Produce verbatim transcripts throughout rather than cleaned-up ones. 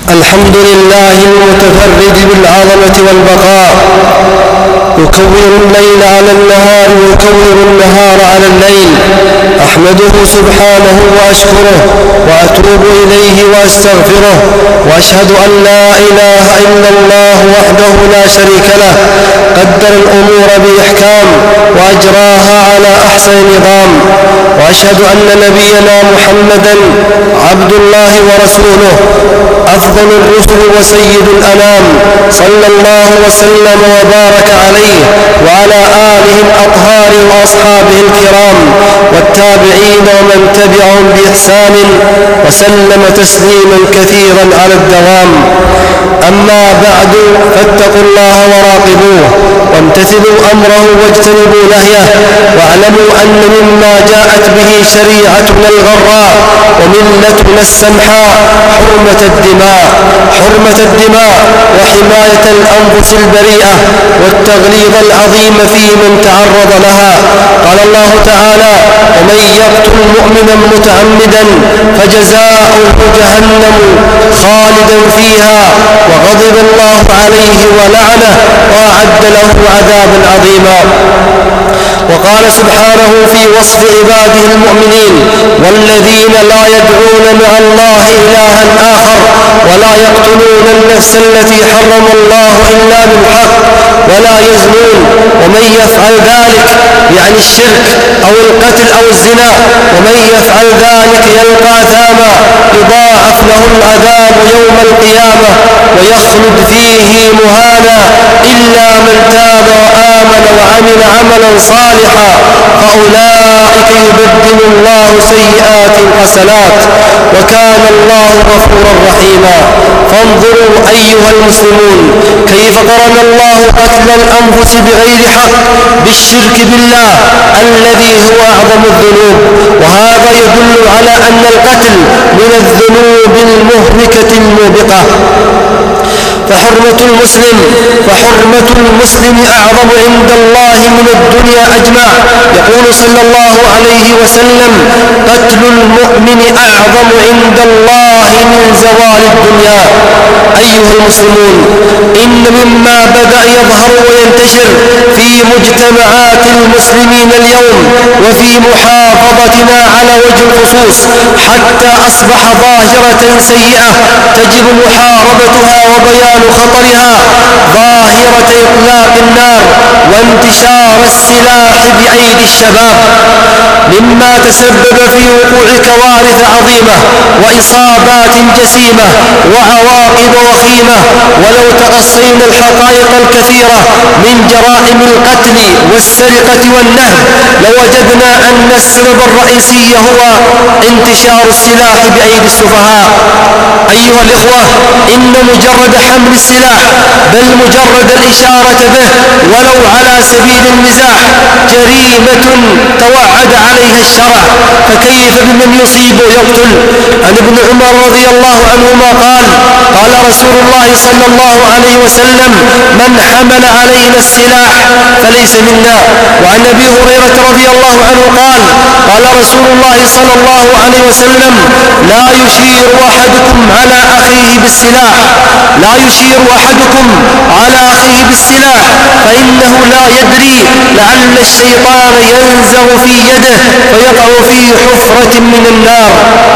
الحمد لله المتفرد بالعظمة والبقاء، يكور الليل على النهار ويكور النهار على الليل. أحمده سبحانه وأشكره وأتوب إليه وأستغفره، وأشهد أن لا إله إلا الله وحده لا شريك له، قدر الأمور بإحكام وأجراها على أحسن نظام. وأشهد أن نبينا محمدًا عبد الله ورسوله، أفضل الرسل وسيد الأنام، صلى الله وسلم وبارك عليه وعلى آله الأطهار وأصحابه الكرام والتابعين ومن تبعهم بإحسان وسلم تسليما كثيرا على الدوام. أما بعد، فاتقوا الله وراقبوه وامتثلوا أمره واجتنبوا نهيه، واعلموا أن مما جاءت به شريعتنا الغراء وملتنا السمحاء حرمة الدماء حرمة الدماء وحماية الأنفس البريئة والتغليظ العظيم في من تعرض لها. قال الله تعالى: ومن يقتل مؤمنا متعمدا فجزاؤه جهنم خالدا فيها وغضب الله عليه ولعنه وأعد له عذابا عظيما. وقال سبحانه في وصف عباده المؤمنين: والذين لا يدعون مع الله إلها آخر ولا يقتلون النفس التي حرم الله إلا بالحق ولا يزنون ومن يفعل ذلك، يعني الشرك أو القتل أو الزنا، ومن يفعل ذلك يلقى أثاما يضاعف له العذاب يوم القيامة ويخلد فيه مهانا إلا من تاب وآمن وعمل عملا صالحا فأولئك يبدل الله سيئاتهم حسنات وكان الله غفورا رحيما. فانظروا أيها المسلمون كيف قرن الله قتل الأنفس بغير حق بالشرك بالله الذي هو أعظم الذنوب، وهذا يدل على أن القتل من الذنوب المهلكة الموبقة. فحرمة المسلم فحرمة المسلم أعظم عند الله من الدنيا أجمع. يقول صلى الله عليه وسلم: قتل المؤمن أعظم عند الله من زوال الدنيا. أيها المسلمون، إن مما بدأ يظهر وينتشر في مجتمعات المسلمين اليوم وفي محافظتنا على وجه الخصوص حتى أصبح ظاهرة سيئة تجب محاربتها وبيان خطرها، ظاهرة إطلاق النار وانتشار السلاح بأيدي الشباب، مما تسبب في وقوع كوارث عظيمة وإصابات جسيمة وعواقب وخيمة. ولو تقصينا الحقائق الكثيرة من جرائم القتل والسرقة والنهب لوجدنا أن السبب الرئيسي هو انتشار السلاح بأيدي السفهاء. أيها الإخوة، إن مجرد حمل السلاح بل مجرد الإشارة به ولو على سبيل المزاح جريمة توعد عليها الشرع، فكيف بمن يصيب ويقتل؟ عن ابن عمر رضي الله عنهما قال: قال رسول الله صلى الله عليه وسلم: من حمل علينا السلاح فليس منا. وعن أبي هريرة رضي الله عنه قال: قال رسول الله صلى الله عليه وسلم: لا يشير أحدكم على أخيه بالسلاح لا يشير أحدكم على أخيه بالسلاح فإنه لا يدري لعل الشيطان ينزغ في يده فيقع في حفرة من النار.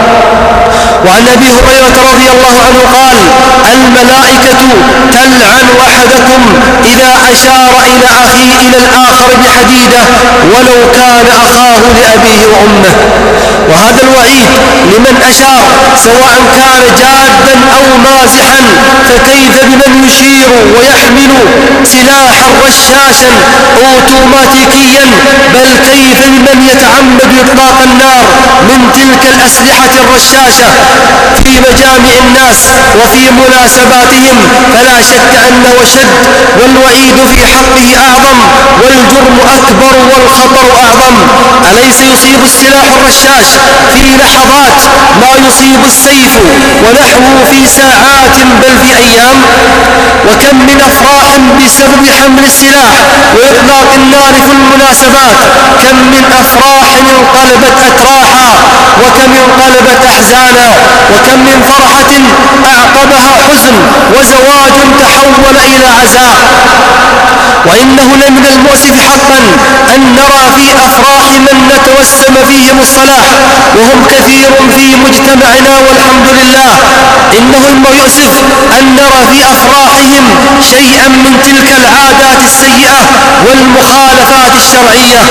وعن أبي هريرة رضي الله عنه قال: الملائكة تلعن أحدكم إذا أشار إلى أخيه إلى الآخر بحديدة ولو كان أخاه لأبيه وأمه. وهذا الوعيد لمن أشار سواء كان جادا أو مازحا، فكيف بمن يشير ويحمل سلاحا رشاشا أوتوماتيكيا، بل كيف بمن يتعمد إطلاق النار من تلك الأسلحة الرشاشة في مجامع الناس وفي مناسباتهم، فلا شك أنه شد والوعيد في حقه أعظم والجرم أكبر والخطر أعظم. أليس يصيب السلاح الرشاش في لحظات ما يصيب السيف ونحوه في ساعات بل في أيام؟ وكم من أفراح بسبب حمل السلاح وإطلاق النار في المناسبات، كم من أفراح انقلبت أتراحا وكم انقلبت أحزانا، وكم من فرحة أعقبها تحول إلى عزاء. وإنه لمن المؤسف حقا أن نرى في أفراح من نتوسم فيهم الصلاح وهم كثير في مجتمعنا والحمد لله. إنه المؤسف أن نرى في أفراحهم شيئا من تلك العادات السيئة والمخالفات الشرعية.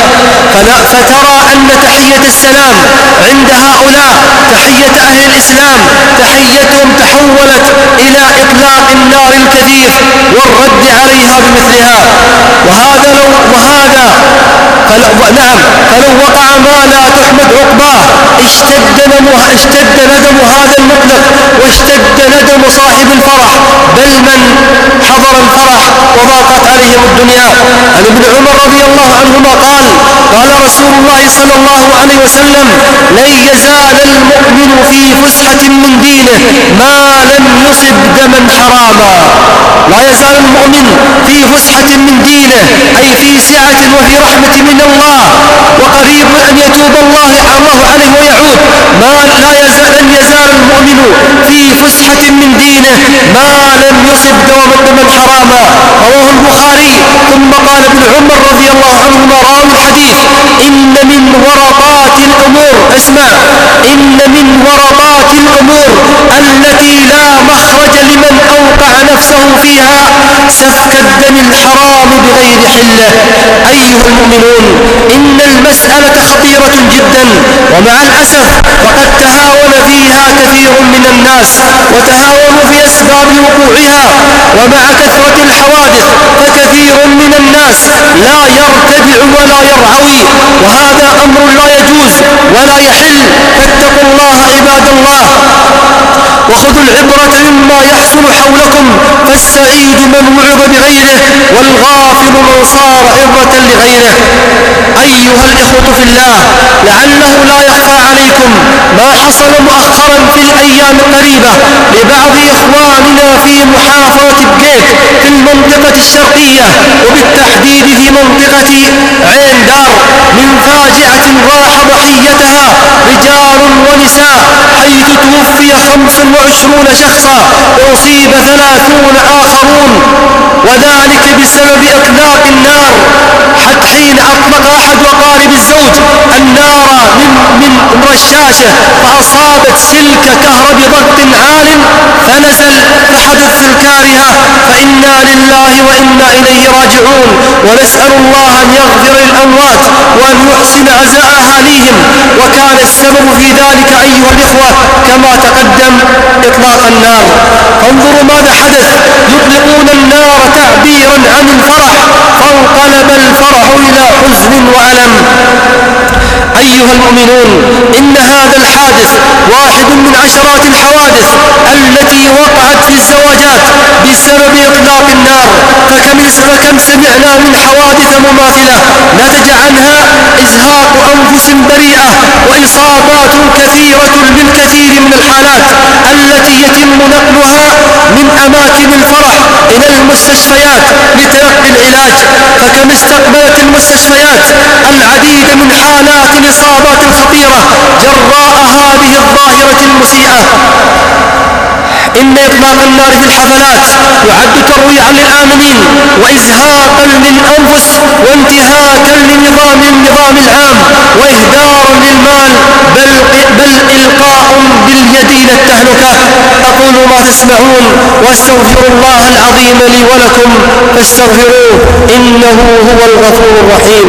فترى أن تحية السلام عند هؤلاء تحية أهل الإسلام تحيتهم تحولت إلى إطلاق النار الكثيف والرد عليها بمثلها. وهذا لو وهذا فلو نعم فلو وقع ما لا تحمد عقباه اشتد اشتد ندم هذا المطلق واشتد ندم صاحب الفرح، بل من حضر الفرح وضاقت عليهم الدنيا. عن ابن عمر رضي الله عنهما قال قال رسول الله صلى الله عليه وسلم: لن يزال المؤمن في فسحة من دينه ما لم يصب دما حراما. لا يزال المؤمن في فسحة من دينه، أي في سعة وفي رحمة من الله، وقريب أن يتوب الله الله عليه ويعود. ما لا يزال أن يزال المؤمن في فسحة من دينه ما لم يصب دما حراما. رواه البخاري. ثم قال ابن عمر رضي الله عنهما راوي الحديث: إن من ورطات الأمور اسمع إن من ورطات الأمور التي لا مخرج لمن أوقع نفسه فيها سفك الدم الحرام بغير حله. أيها المؤمنون، إن المسألة خطيرة جدا، ومع الأسف فقد تهاون فيها كثير من الناس وتهاونوا في أسباب وقوعها. ومع كثرة الحوادث فكثير من الناس لا يرتدع ولا يرعوي، وهذا أمر لا يجوز ولا يحل. فاتقوا الله عباد الله، وخذوا العبرة مما يحصل حولكم، فالسعيد من وعظ بغيره والغافل من صار عبرة لغيره. أيها الإخوة في الله، لعله لا يخفى عليكم ما حصل مؤخرا في الأيام القريبة لبعض إخواننا في محافظة بقيك في المنطقة الشرقية، وبالتحديد في منطقة عين دار، من فاجعة راح ضحيتها رجال ونساء، حيث توفي خمس وعشرون شخصا وأصيب ثلاثون آخرون، وذلك بسبب إطلاق النار. حتى حين أطلق أحد أقارب الزوج النار من, من رشاشة فأصابت سلك كهرب ضغط عال فنزل فحدث الكارهة، فإنا لله وإنا إليه راجعون. ونسأل الله أن يغفر للأموات وأن يحسن عزاء أهاليهم. وكان السبب في ذلك أيها الإخوة كما تقدم إطلاق النار. فانظروا ماذا حدث: يطلقون النار تعبيرا عن الفرح فانقلب الفرح إلى حزن وألم. أيها المؤمنون، إن هذا الحادث واحد من عشرات الحوادث التي وقعت في الزواجات بسبب إطلاق النار. فكم, فكم سمعنا من حوادث مماثلة نتج عنها إزهاق أنفس بريئة وإصابات كثيرة بالكثير من الحالات التي يتم نقلها من أماكن الفرح إلى المستشفيات لتلقي العلاج. فكم استقبلت المستشفيات العديد من حالات الإصابات الخطيرة جراء هذه الظاهرة المسيئة. إن إطلاق النار في الحفلات يعد ترويعا للآمنين وإزهاقا للأنفس وانتهاكا لنظام النظام العام وإهدارا للمال، بل, بل إلقاء باليد إلى التهلكة. أقول ما تسمعون واستغفر الله العظيم لي ولكم فاستغفروه إنه هو الغفور الرحيم.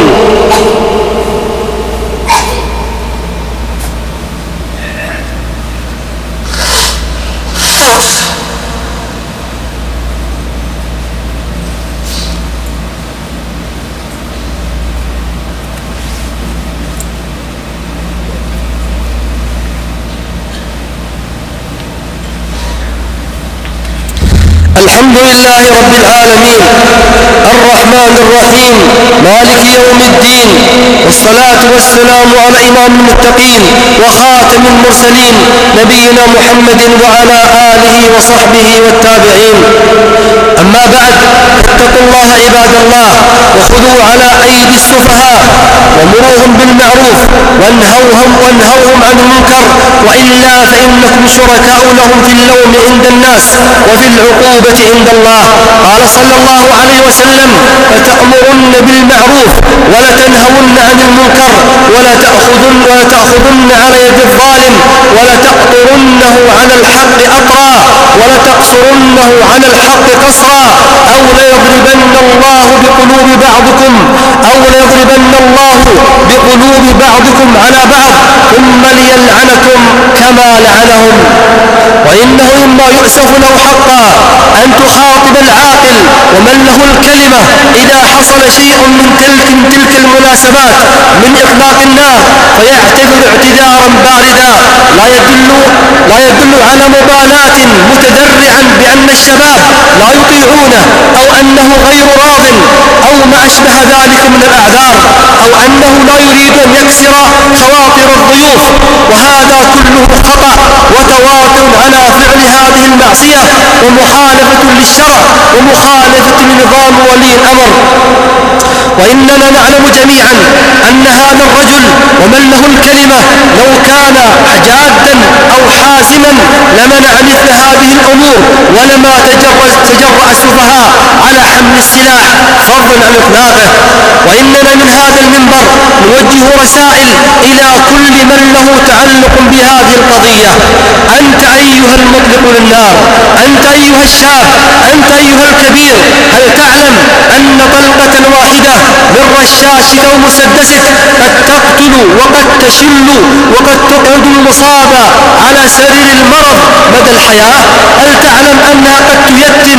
الحمد لله رب العالمين الرحمن الرحيم مالك يوم الدين، والصلاة والسلام على إمام المتقين وخاتم المرسلين نبينا محمد وعلى آله وصحبه والتابعين. أما بعد، فاتقوا الله عباد الله، وخذوا على أيدي السفهاء ومروهم بالمعروف وانهوهم, وانهوهم عن المنكر، وإلا فإنكم شركاء لهم في اللوم عند الناس وفي العقوبة المثوبة عند الله. قال صلى الله عليه وسلم: لتأمرن بالمعروف ولتنهون عن المنكر ولتأخذن, ولتأخذن على يد الظالم ولتقطرنه على الحق أطرا ولتقصرنه على الحق قصرا أو ليضربن الله بقلوب بعضكم أو ليضربن الله بقلوب بعضكم على بعض ثم ليلعنكم كما لعنهم. وإنه مما يؤسف له حقا أن تخاطب العاقل ومن له الكلمة إذا حصل شيء من تلك, من تلك المناسبات من إطلاق النار فيعتذر اعتذارا باردا لا يدل, لا يدل على مبالاة متذرعا بأن الشباب لا يطيعونه أو أنه غير راض أو ما أشبه ذلك من الأعذار أو أنه لا يريد أن يكسر خواطر الضيوف. وهذا كله خطأ وتواتر على فعل هذه المعصية ومخالفة للشرع ومخالفة لنظام ولي الأمر. وإننا نعلم جميعا أن هذا الرجل ومن له الكلمة لو كان جادا أو حازما لمنع مثل هذه الأمور ولما تجرأ السفهاء على حمل السلاح فضلا عن إطلاقه. وإننا من هذا المنبر نوجه رسائل إلى كل من له تعلق بهذه القضية: أنت أيها المطلق للنار، أنت أيها الشاب، أنت أيها الكبير، هل تعلم أن طلقة واحدة من رشاشك أو مسدسك قد تقتل وقد تشل وقد تقعد المصاب على سرير المرض مدى الحياة؟ هل تعلم أنها قد تيتم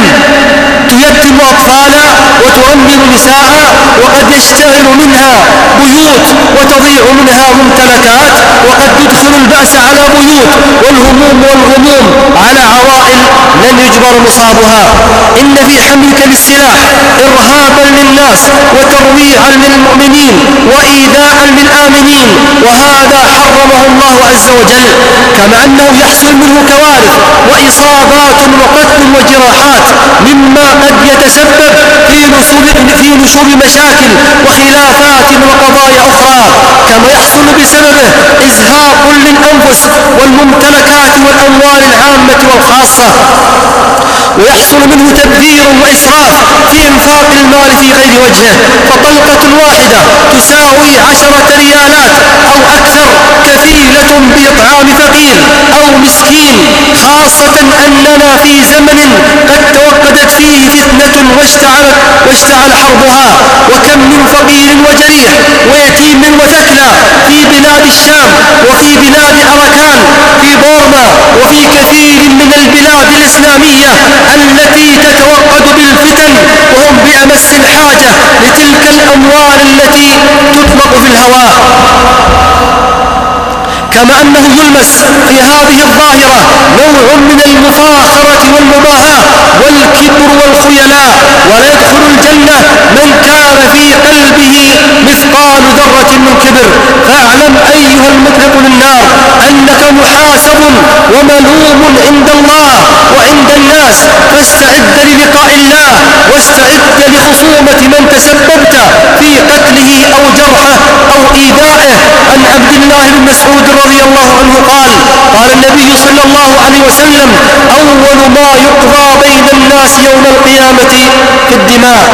تيتم أطفالا وترمم نساء وقد يشتغل منها بيوت وتضيع منها ممتلكات وقد يدخل البأس على بيوت والهموم والغموم على عوائل لن يجبر مصابها؟ إن في حملك للسلاح إرهابا للناس وترويعا للمؤمنين وإيذاء للآمنين، وهذا حرمه الله عز وجل. كما أنه يحصل منه كوارث وإصابات وقتل وجراحات مما قد يتسبب في نشور في نشور مشاكل وخلافات وقضايا أخرى، كما يحصل بسببه إزهاق للأنفس والممتلكات والأموال العامة والخاصة، ويحصل منه تبذير وإسراف في إنفاق المال في غير وجهه. فطلقة واحدة تساوي عشرة ريالات أو أكثر كفيلة بإطعام فقير أو مسكين، خاصة أننا في زمن قد توقدت فيه فتنة واشتعل, واشتعل حربها. وكم من فقير وجريح ويتيم وثكلى في بلاد الشام وفي بلاد أركان في بورما وفي كثير من البلاد الإسلامية التي تتوقد بالفتن وهم بأمس الحاجة لتلك الأموال التي تطلق في الهواء. كما أنه يلمس في هذه الظاهرة نوع من المفاخرة والمباهاة والكبر والخيلاء. ولا يدخل الجنة من كان في قلبه مثقال ذرة من كبر. فاعلم أيها المطلق للنار أنك محاسب وملوم عند الله وعند الناس، فاستعد للقاء الله واستعد لخصومة من تسببت في قتله أو جرحه أو إيذائه. عن عبد الله بن مسعود رضي الله عنه قال: قال النبي صلى الله عليه وسلم: أول ما يقضى بين الناس يوم القيامة في الدماء.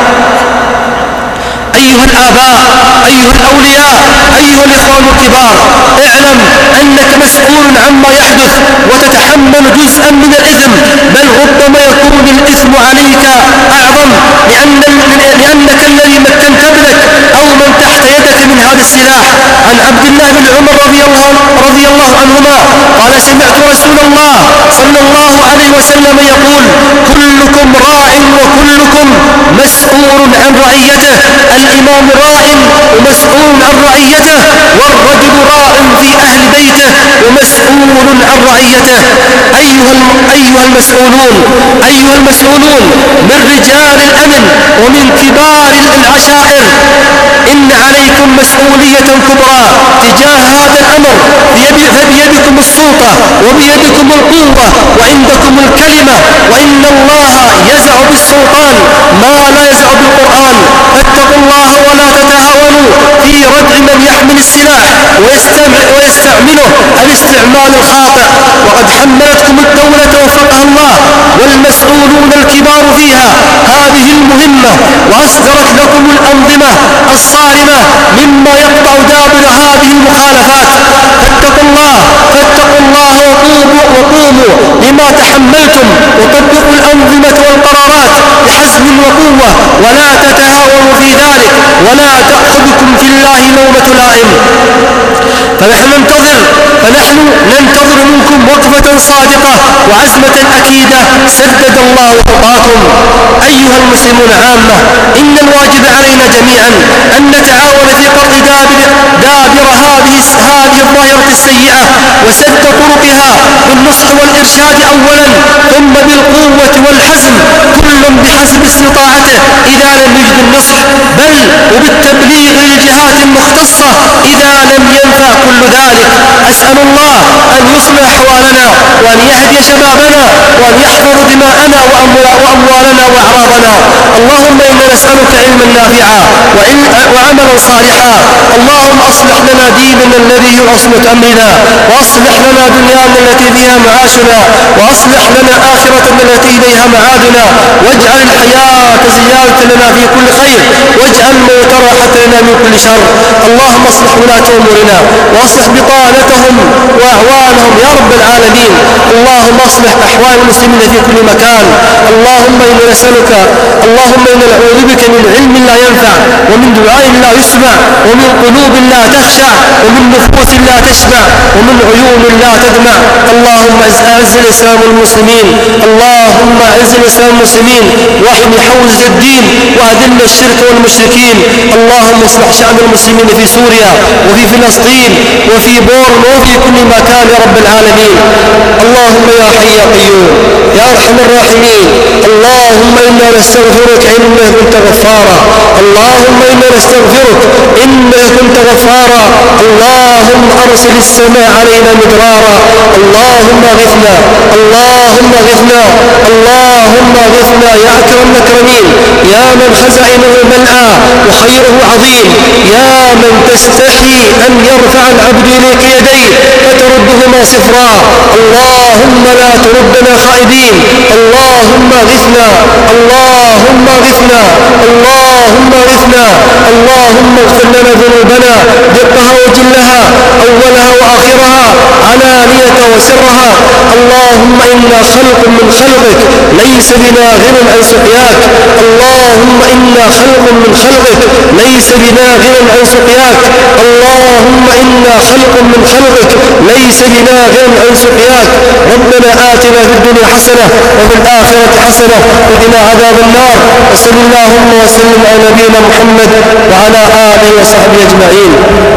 أيها الآباء، أيها الأولياء، أيها الإخوان الكبار، اعلم أنك مسؤول عما يحدث وتتحمل جزءا من الإثم، بل ربما يكون الإثم عليك أعظم لأن لأنك الذي مكنت ابنك أو من تحت يدك من هذا السلاح. عن عبد الله بن عمر رضي الله, رضي الله عنهما قال: سمعت رسول الله صلى الله عليه وسلم يقول: كلكم راع وكلكم مسؤول عن رعيته. الإمام راع ومسؤول عن رعيته، والرجل راع في أهل بيته ومسؤول عن رعيته. أيها, أيها المسؤولون أيها المسؤولون من رجال الأمن ومن كبار العشائر، إن عليكم مسؤولية كبرى تجاه هذا الأمر. فبيدكم السلطة وبيدكم القوة وعندكم الكلمة، وإن الله يزع بالسلطان ما لا يزع بالقرآن. فاتقوا الله ولا تتهاونوا في ردع من يحمل السلاح ويستعمله الاستعمال الخاطئ. وقد حملتكم الدولة وفقها الله والمسؤولون الحكمة وأصدرت لكم الأنظمة الصارمة مما يقطع دابر هذه المخالفات. فاتقوا الله فاتقوا الله وقوموا, وقوموا لما تحملتم، وطبقوا الأنظمة والقرارات بحزم وقوة، ولا تتهاونوا في ذلك، ولا تأخذكم في الله لومة لائم. فنحن ننتظر فنحن ننتظر منكم وقفة صادقة وعزمة أكيدة سدد الله خطاكم. أيها المسلمون عامة، إن الواجب علينا جميعا أن نتعاون في قطع دابر, دابر هذه هذه الظاهرة السيئة وسد طرقها بالنصح والإرشاد أولا، ثم بالقوة والحزم، كل بحسب استطاعته إذا لم يجد النصح، بل وبالتبليغ للجهات المختصة إذا لم ينفع كل ذلك. أسأل الله أن يصلح أحوالنا، وأن يهدي شبابنا، وأن يحفظ دماءنا وأموالنا وأعراضنا. اللهم إنا نسألك علما نافعا وعملا صالحا. اللهم أصلح لنا ديننا الذي هو عصمة أمرنا، وأصلح لنا دنيانا التي فيها معاشنا، وأصلح لنا آخرتنا التي إليها معادنا، واجعل الحياة زيادة لنا في كل خير، واجعل الموت راحة لنا من كل شر. اللهم اصلح ولاة أمورنا، وأصلح بطانتهم وأعوانهم يا رب العالمين. اللهم اصلح أحوال المسلمين في كل مكان. اللهم إنا نسألك اللهم إنا نعوذ بك من علم لا ينفع، ومن دعاء لا يسمع، ومن قلوب لا تخشع، ومن نفوس لا تشبع، ومن عيون لا تدمع. اللهم أعز الإسلام والمسلمين اللهم أعز الإسلام والمسلمين، واحمي حوزة الدين، وأذل الشرك والمشركين. اللهم اصلح شأن المسلمين في سوريا وفي فلسطين وفي بورن وفي كل مكان يا رب العالمين. اللهم يا حي يا قيوم يا أرحم الراحمين، اللهم إنا نستغفرك إنك كنت غفارا. اللهم إنا نستغفرك إنك كنت غفارا. اللهم أرسل السماء علينا مدرارا. اللهم اغثنا اللهم اغثنا اللهم اغثنا يا أكرم الأكرمين، يا من خزائنه ملأى وخيره عظيم، يا من تستحي أن يرفع العبد إليك يديه فتردهما صفرا. اللهم لا تردنا خائبين. اللهم اغثنا اللهم اغثنا اللهم اغثنا اللهم اغفر لنا ذنوبنا دقها وجلها، أولها وآخرها، علانية وسرها. اللهم إنا خلق من خلقك ليس بنا غنى عن سقياك. اللهم إنا خلق من خلقك ليس بنا غنى عن سقياك. اللهم إنا خلق من خلقك ليس بنا غنى عن سقياك. ربنا آتنا في الدنيا حسنة وفي الآخرة حسنة وقنا عذاب النار. وصل اللهم وسلم على نبينا محمد وعلى آله وصحبه أجمعين.